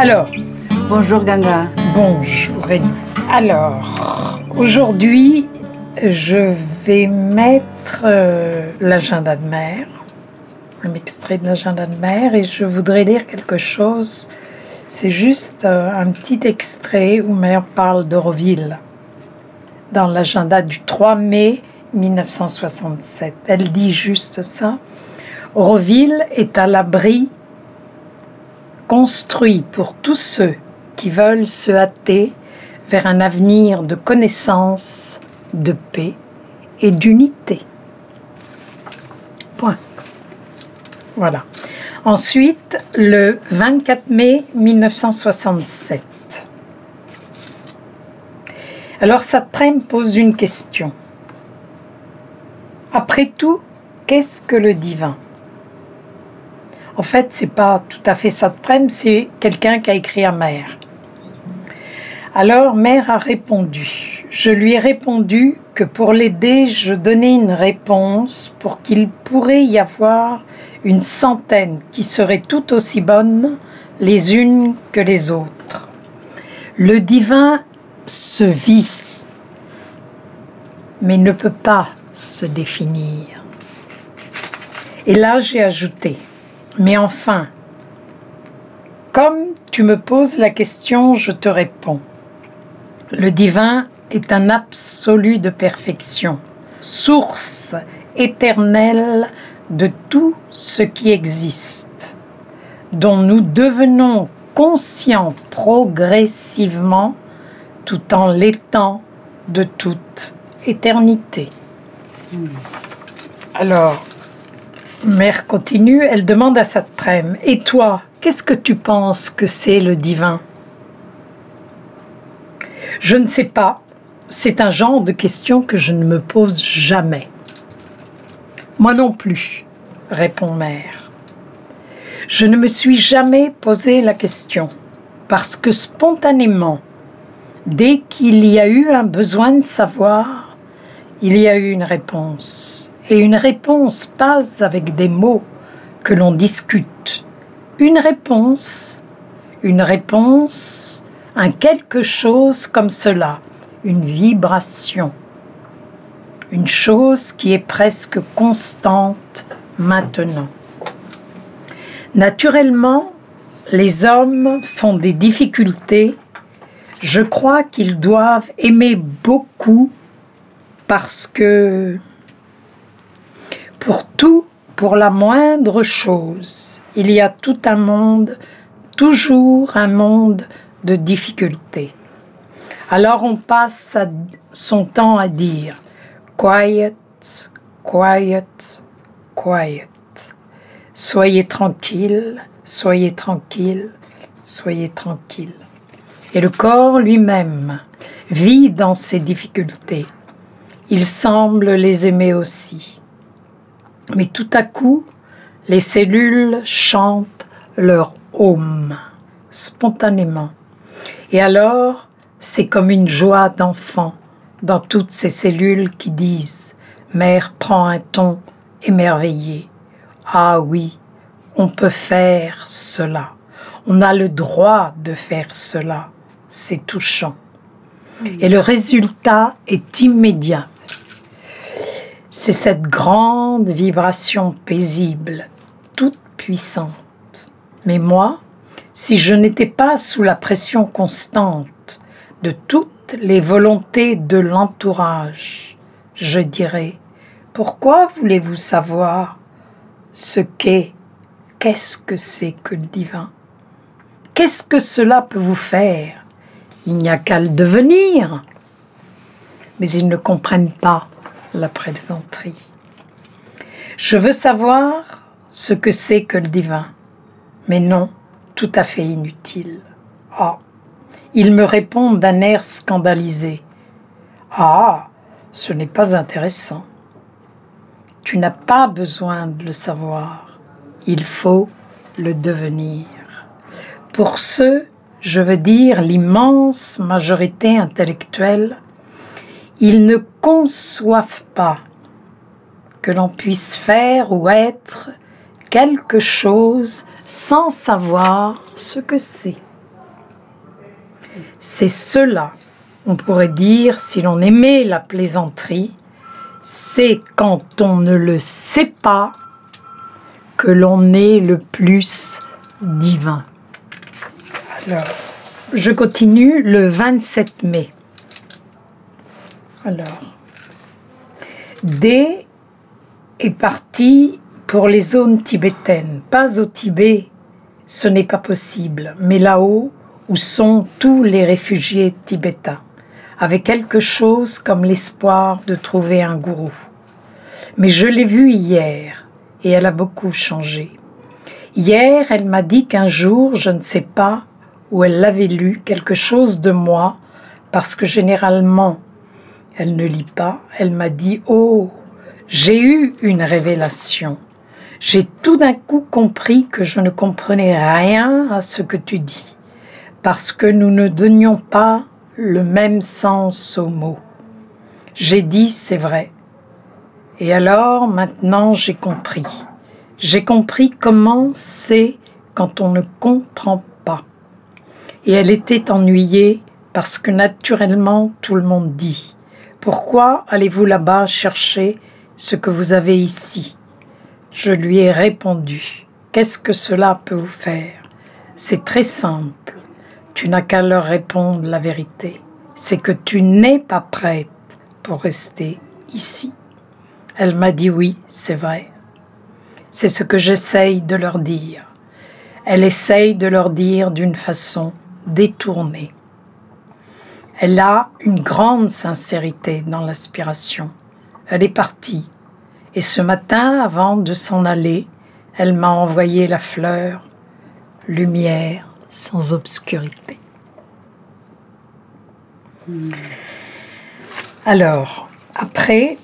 Alors, Bonjour Ganga. bonjour Rémi. Alors, aujourd'hui, je vais mettre l'agenda de Mère, un extrait de l'agenda de Mère, et je voudrais lire quelque chose. C'est juste un petit extrait où Mère parle d'Auroville, dans l'agenda du 3 mai 1967. Elle dit juste ça. Auroville est à l'abri, construit pour tous ceux qui veulent se hâter vers un avenir de connaissance, de paix et d'unité. Point. Voilà. Ensuite, le 24 mai 1967. Alors, Satprem pose une question. Après tout, qu'est-ce que le divin ? En fait, c'est pas tout à fait Satprem, c'est quelqu'un qui a écrit à Mère. Alors, Mère a répondu. Je lui ai répondu que pour l'aider, je donnais une réponse pour qu'il pourrait y avoir une centaine qui seraient tout aussi bonnes les unes que les autres. Le divin se vit, mais ne peut pas se définir. Et là, j'ai ajouté, mais enfin, comme tu me poses la question, je te réponds. Le divin est un absolu de perfection, source éternelle de tout ce qui existe, dont nous devenons conscients progressivement tout en l'étant de toute éternité. Alors, Mère continue, elle demande à Satprem, et toi, qu'est-ce que tu penses que c'est le divin ? Je ne sais pas, c'est un genre de question que je ne me pose jamais. Moi non plus, répond Mère. Je ne me suis jamais posé la question, parce que spontanément, dès qu'il y a eu un besoin de savoir, il y a eu une réponse. Et une réponse pas avec des mots que l'on discute. Une réponse, un quelque chose comme cela, une vibration. Une chose qui est presque constante maintenant. Naturellement, les hommes font des difficultés. Je crois qu'ils doivent aimer beaucoup parce que pour tout, pour la moindre chose, il y a tout un monde, toujours un monde de difficultés. Alors on passe son temps à dire « quiet, quiet, quiet ». Soyez tranquille, soyez tranquille, soyez tranquille. Et le corps lui-même vit dans ses difficultés. Il semble les aimer aussi. Mais tout à coup, les cellules chantent leur home, spontanément. Et alors, c'est comme une joie d'enfant dans toutes ces cellules qui disent « Mère prend un ton émerveillé. Ah oui, on peut faire cela. On a le droit de faire cela. C'est touchant. » Et le résultat est immédiat. C'est cette grande vibration paisible, toute puissante. Mais moi, si je n'étais pas sous la pression constante de toutes les volontés de l'entourage, je dirais, pourquoi voulez-vous savoir qu'est-ce que c'est que le divin ? Qu'est-ce que cela peut vous faire ? Il n'y a qu'à le devenir. Mais ils ne comprennent pas la plaisanterie. Je veux savoir ce que c'est que le divin, mais non, tout à fait inutile. Ah, ils me répondent d'un air scandalisé. Ah, ce n'est pas intéressant. Tu n'as pas besoin de le savoir. Il faut le devenir. Pour ceux, je veux dire l'immense majorité intellectuelle, ils ne conçoivent pas que l'on puisse faire ou être quelque chose sans savoir ce que c'est. C'est cela, on pourrait dire, si l'on aimait la plaisanterie, c'est quand on ne le sait pas que l'on est le plus divin. Alors, je continue le 27 mai. Alors, D est parti pour les zones tibétaines. Pas au Tibet, ce n'est pas possible, mais là-haut où sont tous les réfugiés tibétains, avec quelque chose comme l'espoir de trouver un gourou. Mais je l'ai vue hier et elle a beaucoup changé. Hier, elle m'a dit qu'un jour, je ne sais pas où elle l'avait lu, quelque chose de moi, parce que généralement, elle ne lit pas. Elle m'a dit « Oh, j'ai eu une révélation. J'ai tout d'un coup compris que je ne comprenais rien à ce que tu dis, parce que nous ne donnions pas le même sens aux mots. J'ai dit « c'est vrai ». Et alors, maintenant, j'ai compris. J'ai compris comment c'est quand on ne comprend pas. Et elle était ennuyée parce que naturellement, tout le monde dit « Pourquoi allez-vous là-bas chercher ce que vous avez ici ?» Je lui ai répondu « Qu'est-ce que cela peut vous faire ? C'est très simple. Tu n'as qu'à leur répondre la vérité. C'est que tu n'es pas prête pour rester ici. » Elle m'a dit « Oui, c'est vrai. » C'est ce que j'essaye de leur dire. Elle essaye de leur dire d'une façon détournée. Elle a une grande sincérité dans l'aspiration. Elle est partie. Et ce matin, avant de s'en aller, elle m'a envoyé la fleur « Lumière sans obscurité ». Alors, après,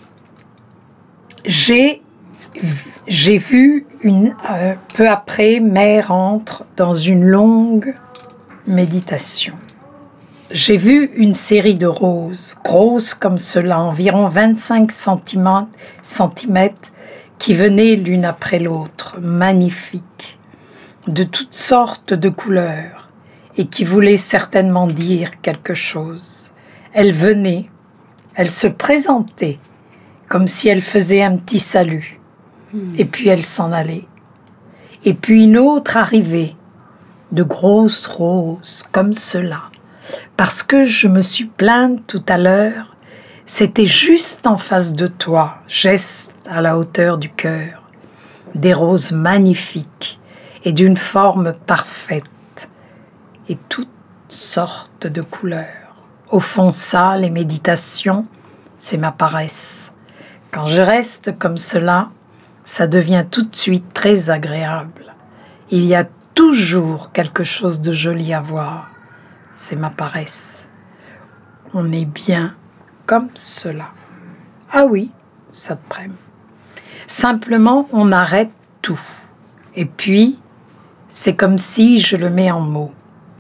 j'ai vu, peu après, Mère entre dans une longue méditation. J'ai vu une série de roses, grosses comme cela, environ 25 centimètres, qui venaient l'une après l'autre, magnifiques, de toutes sortes de couleurs, et qui voulaient certainement dire quelque chose. Elles venaient, elles se présentaient, comme si elles faisaient un petit salut, et puis elles s'en allaient. Et puis une autre arrivait, de grosses roses, comme cela. Parce que je me suis plainte tout à l'heure, c'était juste en face de toi, geste à la hauteur du cœur, des roses magnifiques et d'une forme parfaite, et toutes sortes de couleurs. Au fond, ça, les méditations, c'est ma paresse. Quand je reste comme cela, ça devient tout de suite très agréable. Il y a toujours quelque chose de joli à voir. C'est ma paresse. On est bien comme cela. Ah oui, ça te prête. Simplement, on arrête tout. Et puis, c'est comme si je le mets en mots.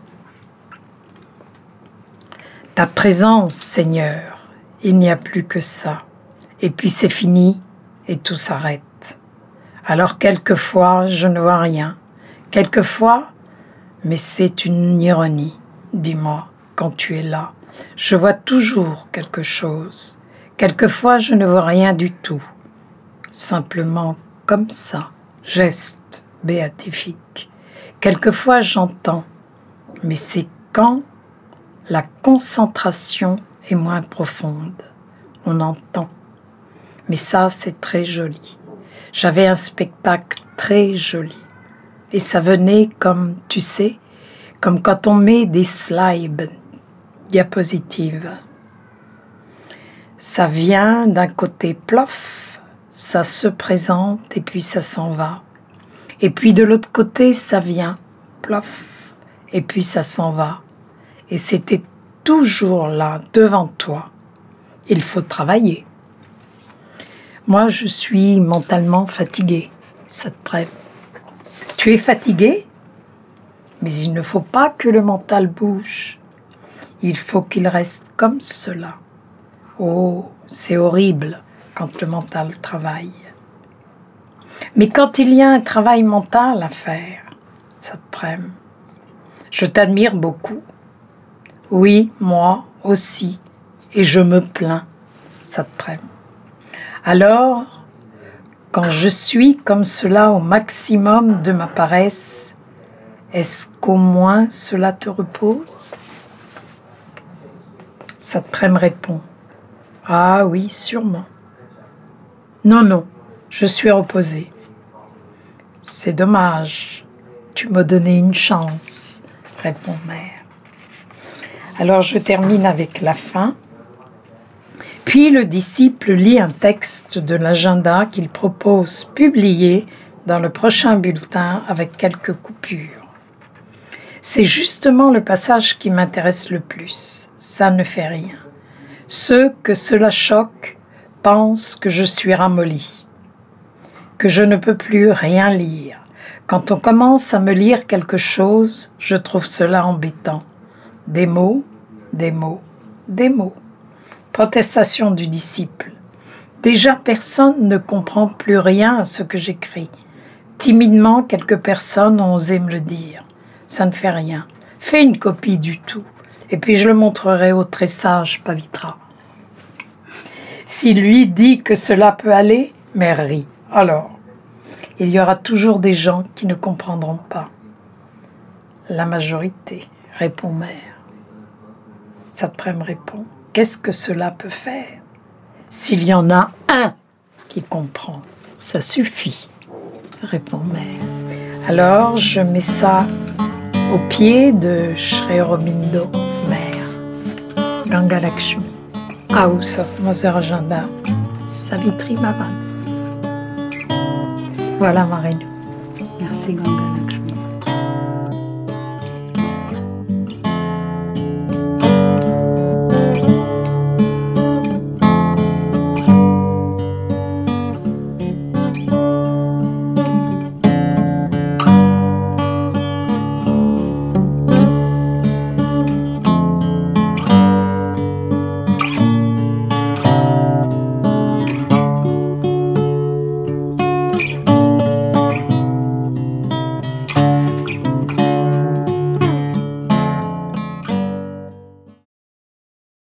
Ta présence, Seigneur, il n'y a plus que ça. Et puis c'est fini et tout s'arrête. Alors quelquefois, je ne vois rien. Quelquefois, mais c'est une ironie. Dis-moi, quand tu es là, je vois toujours quelque chose. Quelquefois, je ne vois rien du tout. Simplement comme ça, geste béatifique. Quelquefois, j'entends, mais c'est quand la concentration est moins profonde. On entend. Mais ça, c'est très joli. J'avais un spectacle très joli. Et ça venait comme, tu sais, comme quand on met des slides, diapositives. Ça vient d'un côté plof, ça se présente et puis ça s'en va. Et puis de l'autre côté, ça vient, plof, et puis ça s'en va. Et c'était toujours là, devant toi. Il faut travailler. Moi, je suis mentalement fatiguée. Ça te prête. Tu es fatigué? Mais il ne faut pas que le mental bouge. Il faut qu'il reste comme cela. Oh, c'est horrible quand le mental travaille. Mais quand il y a un travail mental à faire, ça te prête. Je t'admire beaucoup. Oui, moi aussi, et je me plains, Satprem. Alors, quand je suis comme cela au maximum de ma paresse, est-ce qu'au moins cela te repose? Satprem répond. Ah oui, sûrement. Non, non, je suis reposé. C'est dommage, tu m'as donné une chance, répond Mère. Alors je termine avec la fin. Puis le disciple lit un texte de l'agenda qu'il propose publier dans le prochain bulletin avec quelques coupures. C'est justement le passage qui m'intéresse le plus. Ça ne fait rien. Ceux que cela choque pensent que je suis ramolli, que je ne peux plus rien lire. Quand on commence à me lire quelque chose, je trouve cela embêtant. Des mots, des mots, des mots. Protestation du disciple. Déjà personne ne comprend plus rien à ce que j'écris. Timidement, quelques personnes ont osé me le dire. Ça ne fait rien. Fais une copie du tout. Et puis je le montrerai au très sage Pavitra. S'il lui dit que cela peut aller, Mère rit. Alors, il y aura toujours des gens qui ne comprendront pas. La majorité, répond Mère. Satprem répond. Qu'est-ce que cela peut faire? S'il y en a un qui comprend, ça suffit, répond Mère. Alors je mets ça au pied de Sri Aurobindo, Mère. Ganga Lakshmi, House of Mother Agenda, Savitri Bhavan. Voilà Marilou. Merci Ganga Lakshmi.